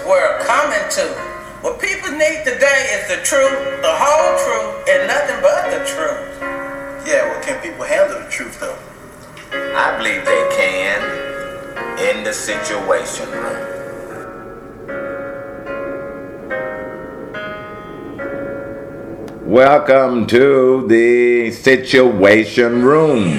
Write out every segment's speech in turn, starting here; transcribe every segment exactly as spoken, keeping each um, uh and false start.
world coming to. What people need today is the truth, the whole truth, and nothing but the truth. Yeah, well, can people handle the truth, though? I believe they can in the Situation Room. Welcome to the Situation Room,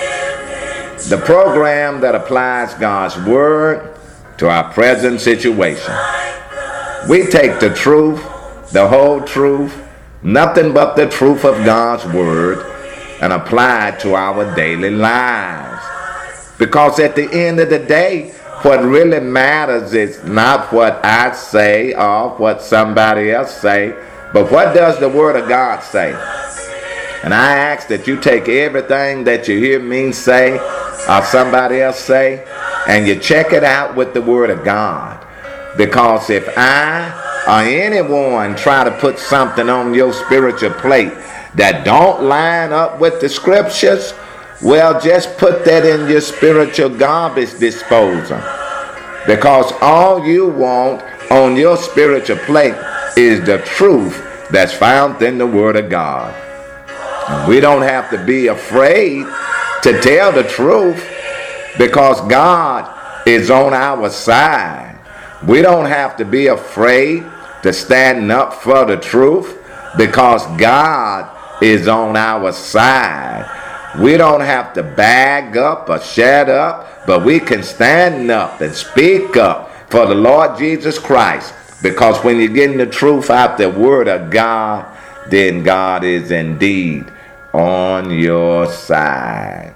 the program that applies God's Word to our present situation. We take the truth, the whole truth, nothing but the truth of God's Word, and apply it to our daily lives. Because at the end of the day, what really matters is not what I say or what somebody else say, but what does the Word of God say? And I ask that you take everything that you hear me say or somebody else say, and you check it out with the Word of God. Because if I or anyone try to put something on your spiritual plate that don't line up with the Scriptures, well, just put that in your spiritual garbage disposal. Because all you want on your spiritual plate is the truth that's found in the Word of God. And we don't have to be afraid to tell the truth because God is on our side. We don't have to be afraid to stand up for the truth because God is on our side. We don't have to bag up or shut up, but we can stand up and speak up for the Lord Jesus Christ. Because when you're getting the truth out the Word of God, then God is indeed on your side.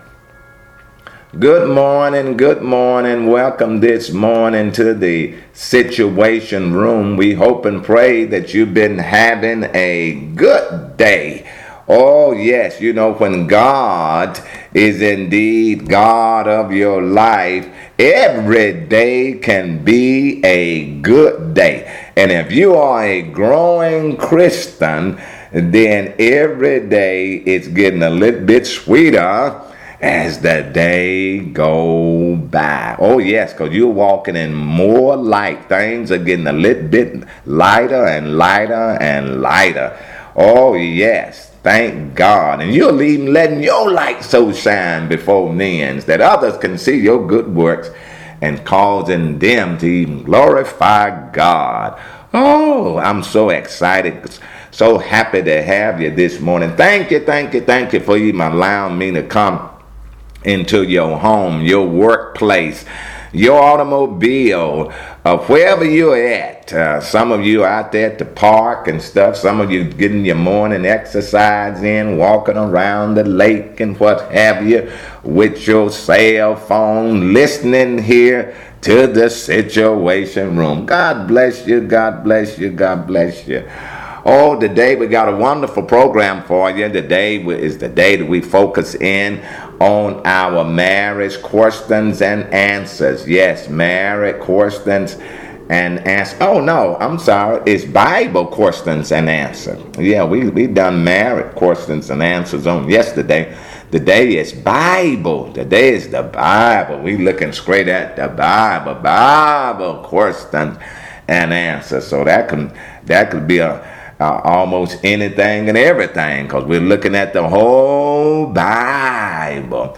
Good morning, good morning. Welcome this morning to the Situation Room. We hope and pray that you've been having a good day. Oh, yes, you know, when God is indeed God of your life, every day can be a good day. And if you are a growing Christian, then every day it's getting a little bit sweeter as the day go by. Oh, yes, because you're walking in more light. Things are getting a little bit lighter and lighter and lighter. Oh, yes. Thank God. And you're even letting your light so shine before men that others can see your good works and causing them to even glorify God. Oh, I'm so excited. So happy to have you this morning. Thank you, thank you, thank you for even allowing me to come into your home, your workplace, your automobile, uh, wherever you're at. Uh, some of you are out there at the park and stuff. Some of you getting your morning exercise in, walking around the lake and what have you with your cell phone, listening here to the Situation Room. God bless you, God bless you, God bless you. Oh, today we got a wonderful program for you. Today is the day that we focus in on our marriage questions and answers. Yes, marriage questions and answers. Oh, no, I'm sorry. It's Bible questions and answers. Yeah, we, we done marriage questions and answers on yesterday. Today is Bible. Today is the Bible. We looking straight at the Bible. Bible questions and answers. So that can that could be a Uh, almost anything and everything, because we're looking at the whole Bible.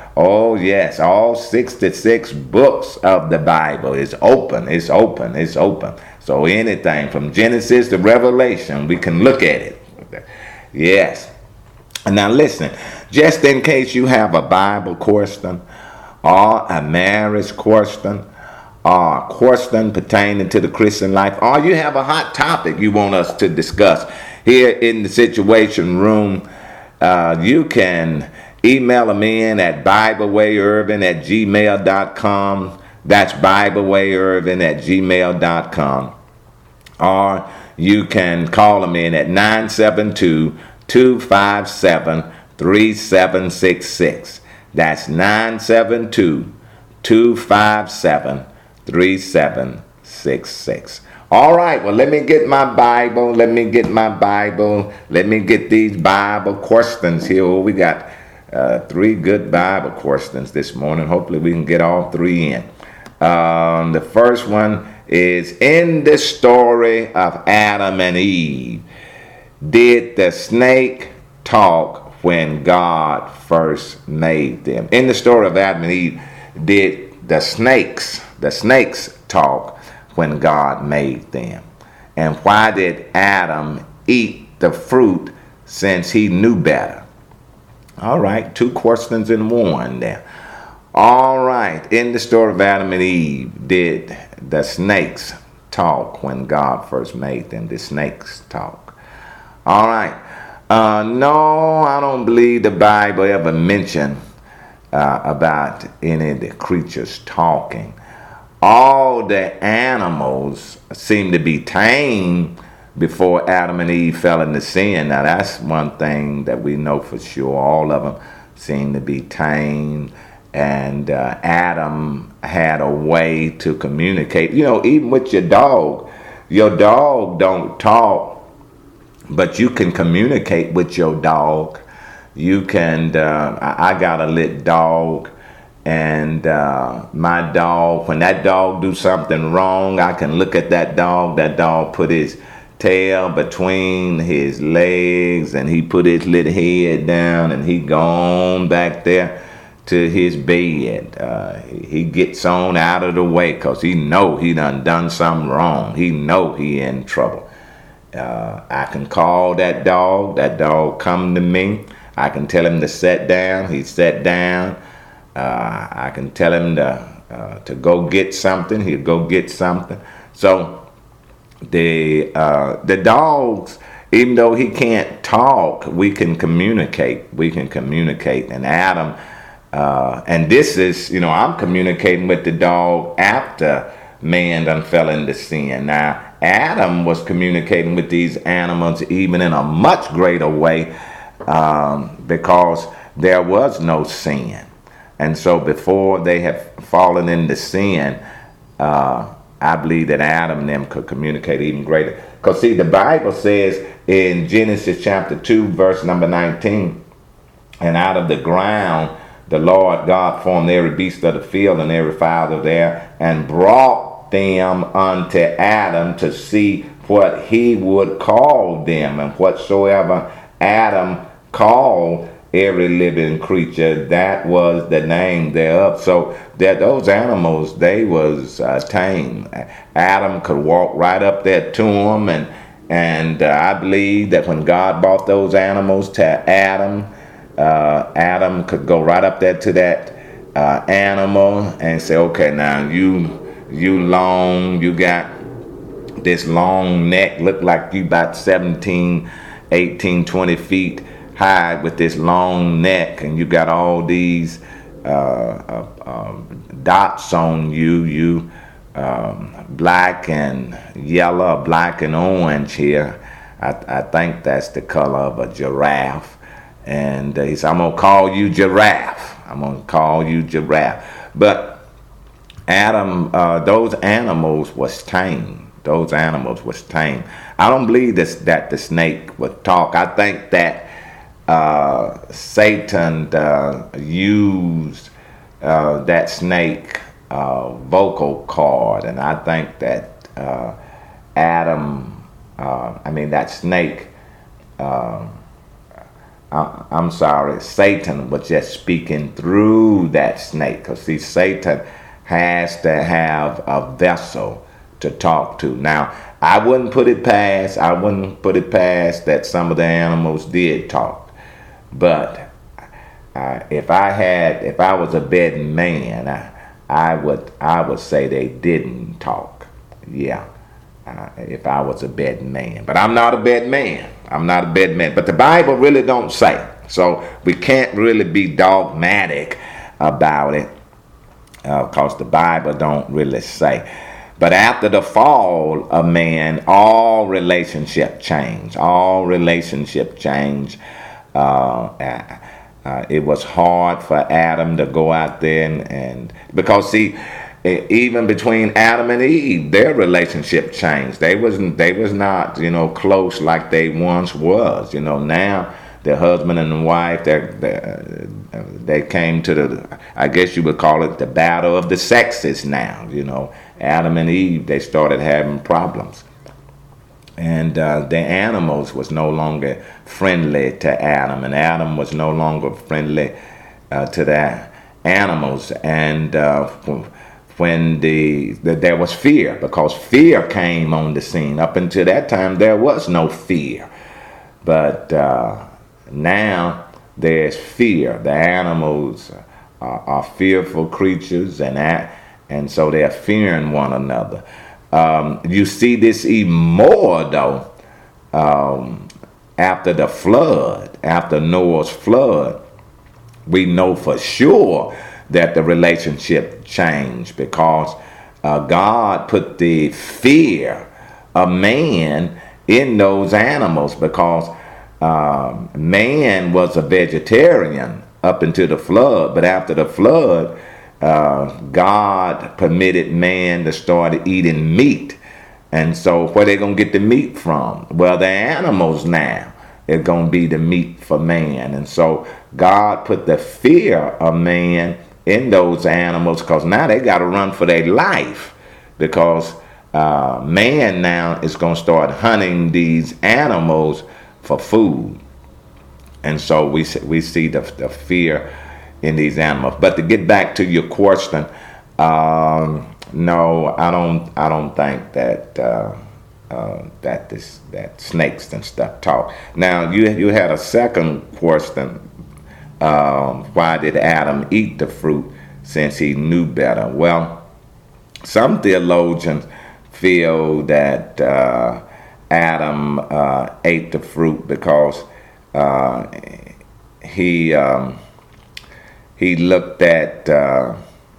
Oh yes, all sixty-six books of the Bible is open. It's open. It's open. So anything from Genesis to Revelation, we can look at it. Yes. Now listen, just in case you have a Bible question or a marriage question, or a question pertaining to the Christian life, or you have a hot topic you want us to discuss here in the Situation Room, uh, you can email them in at BibleWayIrvin at gmail dot com. That's BibleWayIrvin at gmail dot com. Or you can call them in at nine seven two, two five seven, three seven six six. That's nine seven two, two five seven, three seven six six. All right, well, let me get my Bible. Let me get my Bible. Let me get these Bible questions here. Oh, we got uh, three good Bible questions this morning. Hopefully we can get all three in. Um, the first one is in the story of Adam and Eve. Did the snake talk when God first made them? In the story of Adam and Eve, did the snakes, the snakes talk when God made them? And why did Adam eat the fruit since he knew better? All right, two questions in one there. All right, in the story of Adam and Eve, did the snakes talk when God first made them? Did snakes talk? All right. Uh, no, I don't believe the Bible ever mentioned uh, about any of the creatures talking. All the animals seem to be tame before Adam and Eve fell into sin. Now, that's one thing that we know for sure. All of them seem to be tame. And uh, Adam had a way to communicate. You know, even with your dog, your dog don't talk, but you can communicate with your dog. You can, uh, I got a little dog, and uh, my dog, when that dog do something wrong, I can look at that dog. That dog put his tail between his legs, and he put his little head down, and he gone back there to his bed. Uh, he gets on out of the way because he know he done done something wrong. He know he in trouble. Uh, I can call that dog. That dog come to me. I can tell him to sit down. He sit down. Uh, I can tell him to uh, to go get something. He'll go get something. So the uh, the dogs, even though he can't talk, we can communicate. We can communicate. And Adam. Uh, and this is, you know, I'm communicating with the dog after man done fell into sin. Now, Adam was communicating with these animals even in a much greater way um, because there was no sin. And so before they had fallen into sin, uh, I believe that Adam and them could communicate even greater. Because, see, the Bible says in Genesis chapter two, verse number nineteen, and out of the ground the Lord God formed every beast of the field and every fowl of the air, and brought them unto Adam to see what he would call them. And whatsoever Adam called every living creature, that was the name thereof. So that those animals, they was uh, tame. Adam could walk right up there to them, and and uh, I believe that when God brought those animals to Adam, Uh, Adam could go right up there to that uh, animal and say, okay, now you you long, you got this long neck, look like you about seventeen, eighteen, twenty feet high with this long neck, and you got all these uh, uh, um, dots on you, you um, black and yellow, black and orange here. I, I think that's the color of a giraffe. And uh, he said, I'm going to call you Giraffe. I'm going to call you Giraffe. But Adam, uh, those animals was tame. Those animals was tame. I don't believe this, that the snake would talk. I think that uh, Satan uh, used uh, that snake uh, vocal cord. And I think that uh, Adam, uh, I mean that snake, uh, I'm sorry, Satan was just speaking through that snake. Because, see, Satan has to have a vessel to talk to. Now, I wouldn't put it past, I wouldn't put it past that some of the animals did talk. But uh, if I had, if I was a betting man, I, I would, I would say they didn't talk. Yeah. Uh, if I was a betting man. But I'm not a betting man. I'm not a betting man. But the Bible really don't say. So we can't really be dogmatic about it because uh, the Bible don't really say. But after the fall of man, all relationship change. All relationship change. Uh, uh, uh, it was hard for Adam to go out there and, and because see, even between Adam and Eve, their relationship changed. They wasn't, they was not, you know, close like they once was. You know, now the husband and the wife, they they came to the, I guess you would call it the battle of the sexes now. You know, Adam and Eve, they started having problems. And uh, the animals was no longer friendly to Adam, and Adam was no longer friendly uh, to the animals. And uh, when the, the there was fear, because fear came on the scene. Up until that time, there was no fear, but uh, now there's fear. The animals are, are fearful creatures, and that, and so they're fearing one another. Um, you see this even more, though, um, after the flood, after Noah's flood. We know for sure that the relationship changed, because uh, God put the fear of man in those animals, because uh, man was a vegetarian up until the flood. But after the flood, Uh, God permitted man to start eating meat. And so where they going to get the meat from? Well, the animals now are going to be the meat for man. And so God put the fear of man in those animals, because now they got to run for their life, because uh, man now is going to start hunting these animals for food. And so we, we see the, the fear in these animals. But to get back to your question, um, no, I don't. I don't think that uh, uh, that this that snakes and stuff talk. Now you you had a second question. Um, why did Adam eat the fruit since he knew better? Well, some theologians feel that uh, Adam uh, ate the fruit because uh, he. Um, He looked at uh,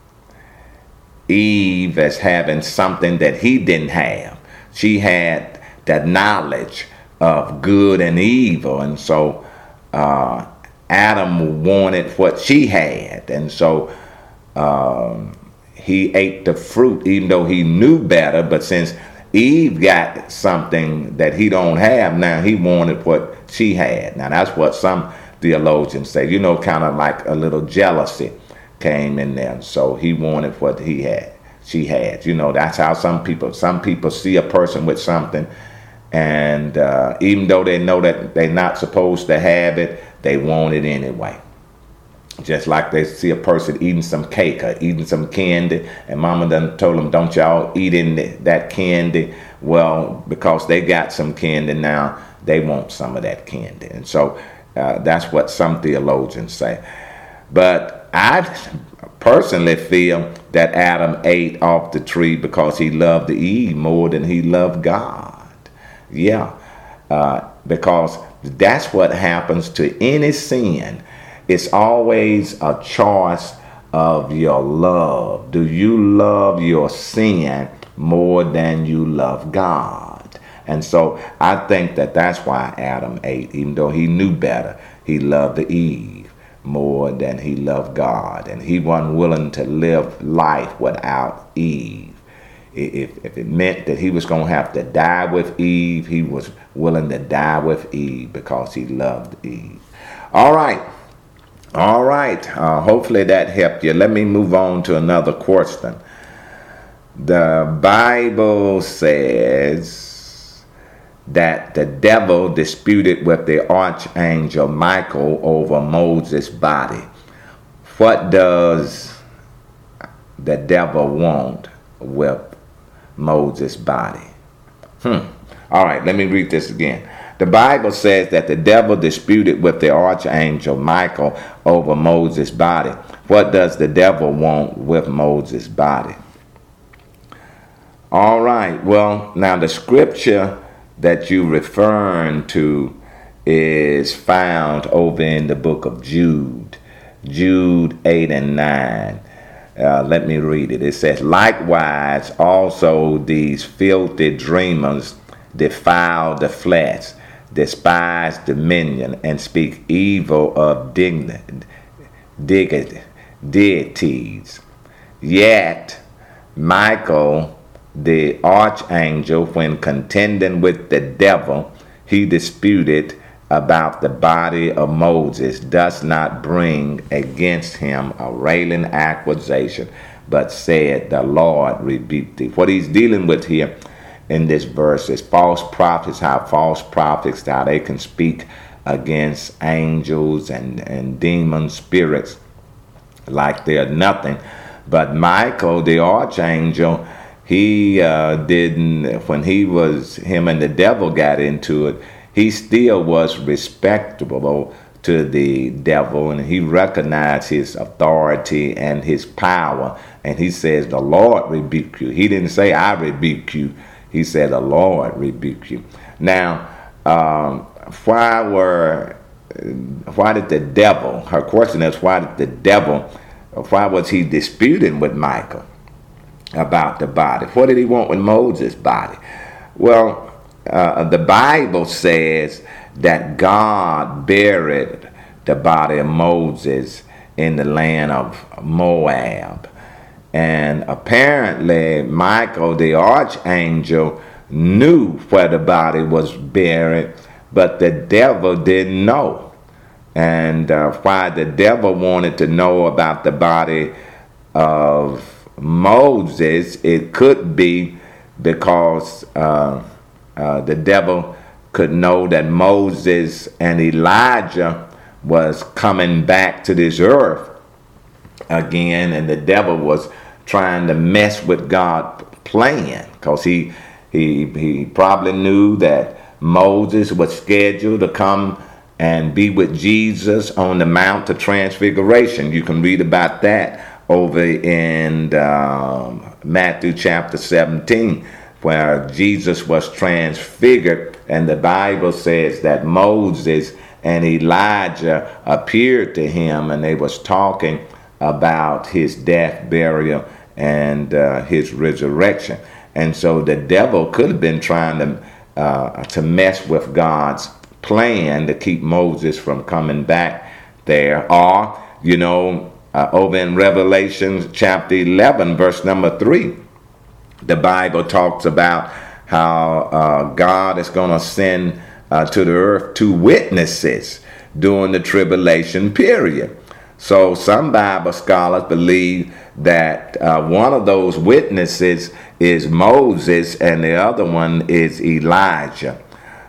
Eve as having something that he didn't have. She had the knowledge of good and evil, and so uh, Adam wanted what she had, and so um, he ate the fruit, even though he knew better. But since Eve got something that he don't have, now he wanted what she had. Now that's what some theologians say, you know, kind of like a little jealousy came in there. So he wanted what he had, she had. You know, that's how some people, some people see a person with something, and uh, even though they know that they're not supposed to have it, they want it anyway. Just like they see a person eating some cake or eating some candy, and mama done told them, don't y'all eat in the, that candy. Well, because they got some candy now, they want some of that candy. And so Uh, that's what some theologians say. But I personally feel that Adam ate off the tree because he loved Eve more than he loved God. Yeah, uh, because that's what happens to any sin. It's always a choice of your love. Do you love your sin more than you love God? And so I think that that's why Adam ate, even though he knew better. He loved Eve more than he loved God, and he wasn't willing to live life without Eve. If, if it meant that he was going to have to die with Eve, he was willing to die with Eve because he loved Eve. All right. All right. Uh, hopefully that helped you. Let me move on to another question. The Bible says that the devil disputed with the archangel Michael over Moses' body. What does the devil want with Moses' body? Hmm. All right, let me read this again. The Bible says that the devil disputed with the archangel Michael over Moses' body. What does the devil want with Moses' body? All right, well, now the scripture that you referring to is found over in the book of Jude, Jude eight and nine. Uh, let me read it. It says, likewise also these filthy dreamers defile the flesh, despise dominion, and speak evil of dignity, deities. Yet Michael, the archangel, when contending with the devil, he disputed about the body of Moses does not bring against him a railing accusation, but said, the Lord rebuked thee. What he's dealing with here in this verse is false prophets, how false prophets, how they can speak against angels and, and demon spirits like they're nothing. But Michael, the archangel, he uh, didn't, when he was, him and the devil got into it, he still was respectable to the devil, and he recognized his authority and his power. And he says, the Lord rebuke you. He didn't say, I rebuke you. He said, the Lord rebuke you. Now, um, why were, why did the devil, her question is, why did the devil, why was he disputing with Michael about the body? What did he want with Moses' body? Well, uh, the Bible says that God buried the body of Moses in the land of Moab. And apparently Michael, the archangel, knew where the body was buried, but the devil didn't know. And uh, why the devil wanted to know about the body of Moses, it could be because uh, uh, the devil could know that Moses and Elijah was coming back to this earth again, and the devil was trying to mess with God's plan, because he, he, he probably knew that Moses was scheduled to come and be with Jesus on the Mount of Transfiguration. You can read about that over in um, Matthew chapter seventeen, where Jesus was transfigured, and the Bible says that Moses and Elijah appeared to him, and they was talking about his death, burial, and uh, his resurrection. And so the devil could have been trying to uh, to mess with God's plan to keep Moses from coming back there. Or, you know, uh, over in Revelation chapter eleven, verse number three, the Bible talks about how uh, God is going to send uh, to the earth two witnesses during the tribulation period. So some Bible scholars believe that uh, one of those witnesses is Moses and the other one is Elijah.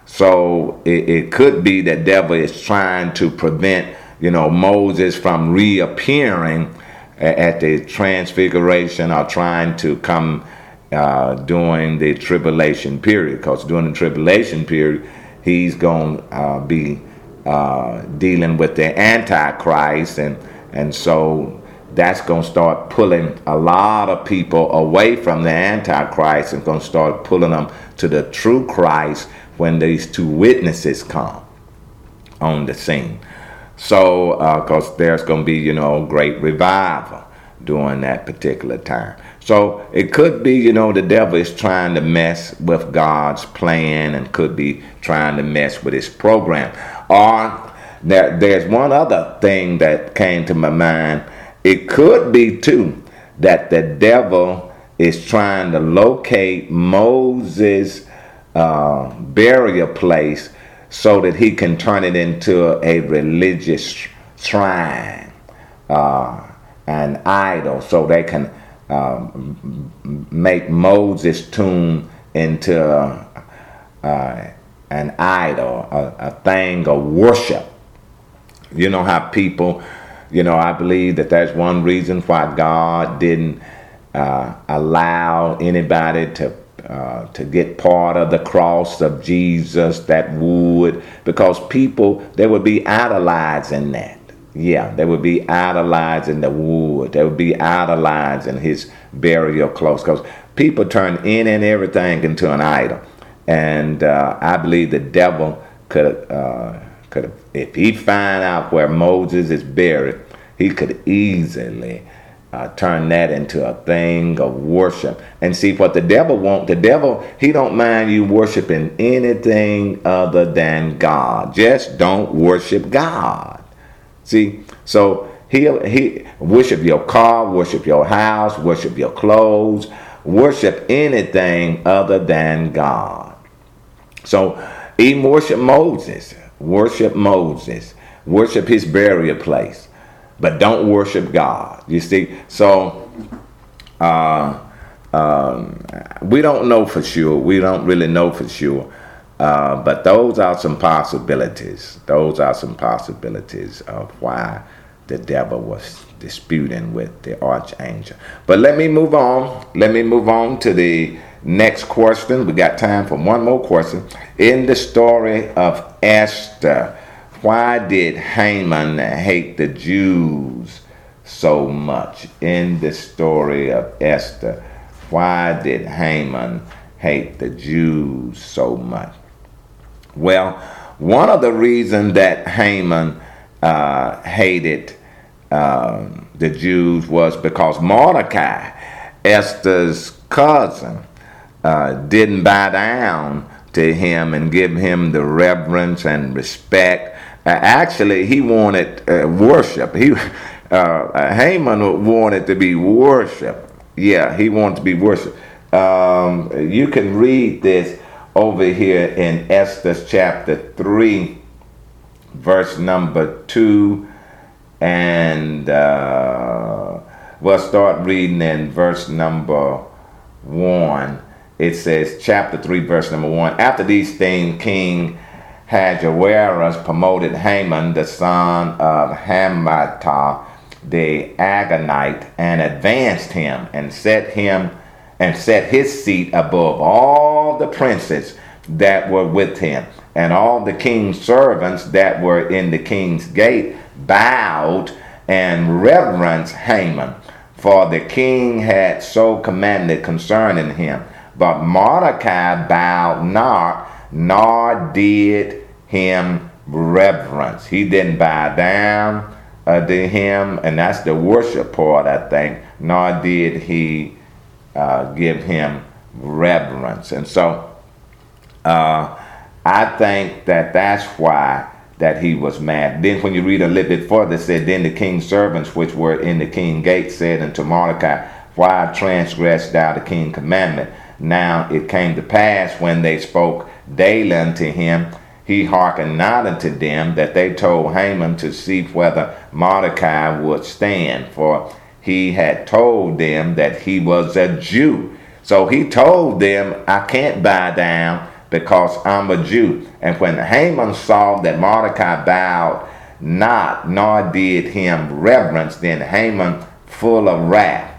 So it, it could be that devil is trying to prevent, you know, Moses from reappearing at the transfiguration, or trying to come uh, during the tribulation period. Because during the tribulation period, he's going to uh, be uh, dealing with the Antichrist, and and so that's going to start pulling a lot of people away from the Antichrist, and going to start pulling them to the true Christ when these two witnesses come on the scene. So, because uh, there's going to be, you know, great revival during that particular time. So it could be, you know, the devil is trying to mess with God's plan, and could be trying to mess with his program. Or there, there's one other thing that came to my mind. It could be, too, that the devil is trying to locate Moses' uh, burial place so that he can turn it into a religious shrine, uh, an idol, so they can um, make Moses' tomb into uh, an idol, a, a thing of worship. You know how people, you know, I believe that that's one reason why God didn't uh, allow anybody to Uh, to get part of the cross of Jesus, that wood, because people, they would be idolizing that. Yeah, they would be idolizing the wood. They would be idolizing his burial clothes, because people turn in and everything into an idol. And uh, I believe the devil could, uh, could, if he find out where Moses is buried, he could easily Uh, turn that into a thing of worship. And see, what the devil wants, the devil, he don't mind you worshiping anything other than God. Just don't worship God. See, so he he worship your car, worship your house, worship your clothes, worship anything other than God. So even worship Moses. worship Moses, worship his burial place, but don't worship God. You see, so uh, um, we don't know for sure. We don't really know for sure. Uh, but those are some possibilities. Those are some possibilities of why the devil was disputing with the archangel. But let me move on. Let me move on to the next question. We got time for one more question. In the story of Esther, why did Haman hate the Jews so much? In the story of Esther, why did Haman hate the Jews so much? Well, one of the reasons that Haman uh, hated uh, the Jews was because Mordecai, Esther's cousin, uh, didn't bow down to him and give him the reverence and respect. Uh, actually, he wanted uh, worship. He, uh, Haman wanted to be worshipped. Yeah, he wanted to be worshipped. Um, you can read this over here in Esther chapter three, verse number two, and uh, we'll start reading in verse number one. It says, chapter three, verse number one, after these things, King Ahasuerus promoted Haman, the son of Hammedatha, the Agagite, and advanced him and set him and set his seat above all the princes that were with him. And all the king's servants that were in the king's gate bowed and reverenced Haman, for the king had so commanded concerning him. But Mordecai bowed not, nor did him reverence. He didn't bow down uh, to him, and that's the worship part, I think, nor did he Uh, give him reverence. And so uh, I think that that's why that he was mad. Then when you read a little bit further, it said, then the king's servants which were in the king's gate said unto Mordecai, why transgressed thou the king's commandment? Now it came to pass when they spoke daily unto him, he hearkened not unto them, that they told Haman to see whether Mordecai would stand, for he had told them that he was a Jew. So he told them, I can't bow down because I'm a Jew. And when Haman saw that Mordecai bowed not, nor did him reverence, then Haman full of wrath.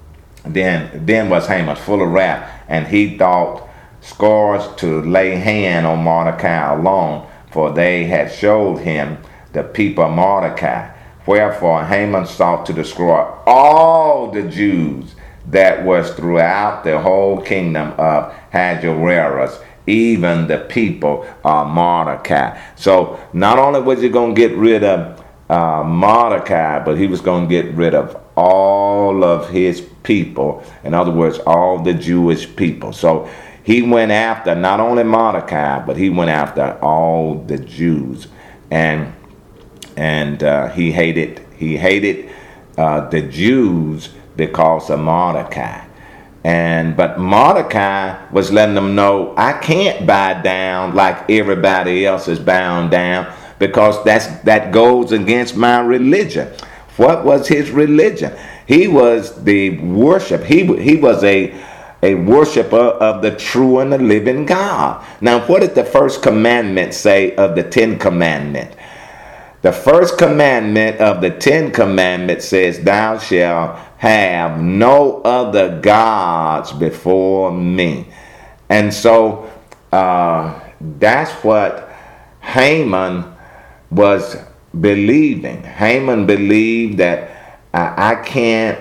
Then, then was Haman full of wrath, and he thought scores to lay hand on Mordecai alone, for they had showed him the people of Mordecai. Wherefore Haman sought to destroy all the Jews that was throughout the whole kingdom of Ahasuerus, even the people of Mordecai. So not only was he going to get rid of uh, Mordecai, but he was going to get rid of all of his people. In other words, all the Jewish people. So he went after not only Mordecai, but he went after all the Jews. And And uh, he hated he hated uh, the Jews because of Mordecai. And but Mordecai was letting them know, I can't bow down like everybody else is bowing down, because that's that goes against my religion. What was his religion? He was the worship. He he was a a worshiper of the true and the living God. Now, what did the first commandment say of the Ten Commandments? The first commandment of the Ten Commandments says, thou shalt have no other gods before me. And so uh, that's what Haman was believing. Haman believed that I, I can't,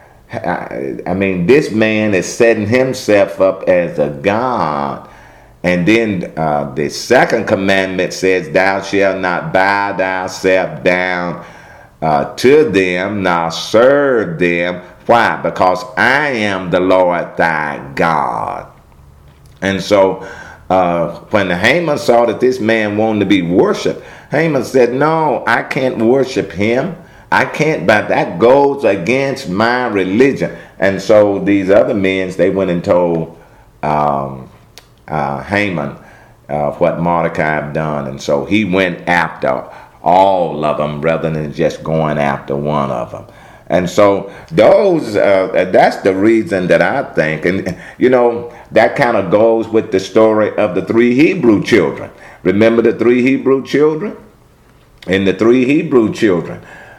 I, I mean, this man is setting himself up as a god. And then uh, the second commandment says, thou shalt not bow thyself down uh, to them, nor serve them. Why? Because I am the Lord thy God. And so uh, when Haman saw that this man wanted to be worshipped, Haman said, no, I can't worship him. I can't, but that goes against my religion. And so these other men, they went and told um, Uh, Haman of what Mordecai had done. And so he went after all of them rather than just going after one of them. And so those, uh, that's the reason that I think, and you know, that kind of goes with the story of the three Hebrew children. Remember the three Hebrew children? And the three Hebrew children,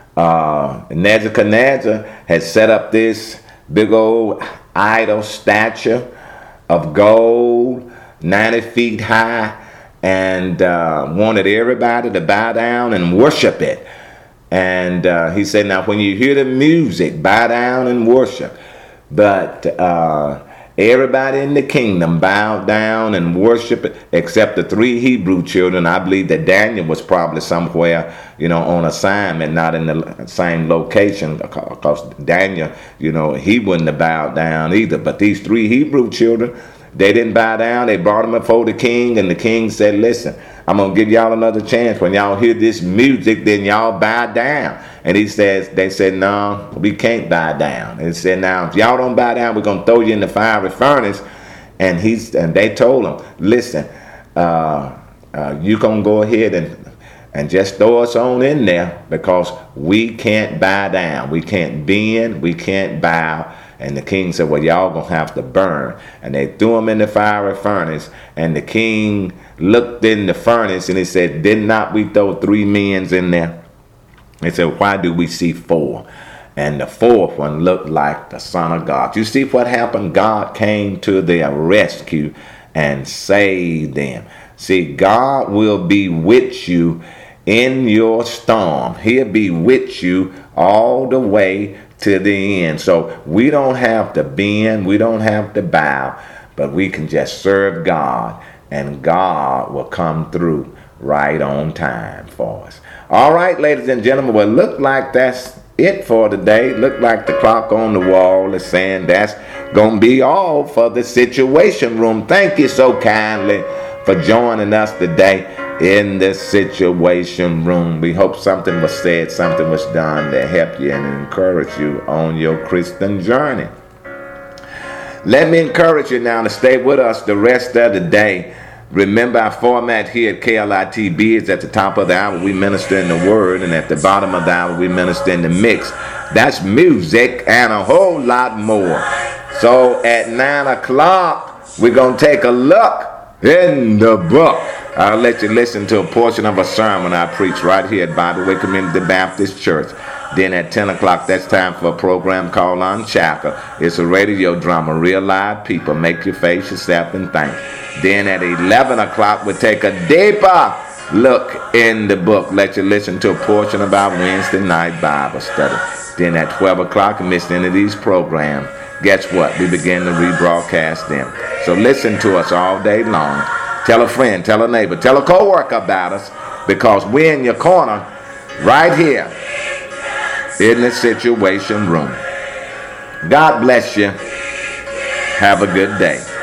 uh, Nebuchadnezzar had set up this big old idol statue of gold, ninety feet high, and uh, wanted everybody to bow down and worship it. And uh, he said, now when you hear the music, bow down and worship. But uh, everybody in the kingdom bowed down and worshiped it, except the three Hebrew children. I believe that Daniel was probably somewhere, you know, on assignment, not in the same location, because Daniel, you know, he wouldn't have bowed down either. But these three Hebrew children, they didn't bow down. They brought him before the king, and the king said, listen, I'm going to give y'all another chance. When y'all hear this music, then y'all bow down. And he says, they said, no, we can't bow down. And he said, now, if y'all don't bow down, we're going to throw you in the fiery furnace. And he's and they told him, listen, uh, uh, you going to go ahead and, and just throw us on in there, because we can't bow down. We can't bend. We can't bow. And the king said, well, y'all going to have to burn. And they threw him in the fiery furnace. And the king looked in the furnace and he said, did not we throw three men in there? He said, why do we see four? And the fourth one looked like the Son of God. You see what happened? God came to their rescue and saved them. See, God will be with you in your storm. He'll be with you all the way to the end. So we don't have to bend, we don't have to bow, but we can just serve God, and God will come through right on time for us. All right, ladies and gentlemen, well, look like that's it for today. Look like the clock on the wall is saying that's gonna be all for the Situation Room. Thank you so kindly for joining us today in the Situation Room. We hope something was said, something was done to help you and encourage you on your Christian journey. Let me encourage you now to stay with us the rest of the day. Remember, our format here at K L I T B is at the top of the hour we minister in the word, and at the bottom of the hour we minister in the mix. That's music and a whole lot more. So at nine o'clock we're going to take a look in the book. I'll let you listen to a portion of a sermon I preach right here at Bible Way Community Baptist Church. Then at ten o'clock, that's time for a program called Unshackled. It's a radio drama, real live people. Make you face yourself and think. Then at eleven o'clock, we'll take a deeper look in the book. Let you listen to a portion of our Wednesday night Bible study. Then at twelve o'clock, you missed any of these programs, guess what? We begin to rebroadcast them. So listen to us all day long. Tell a friend, tell a neighbor, tell a co-worker about us, because we're in your corner right here in the Situation Room. God bless you. Have a good day.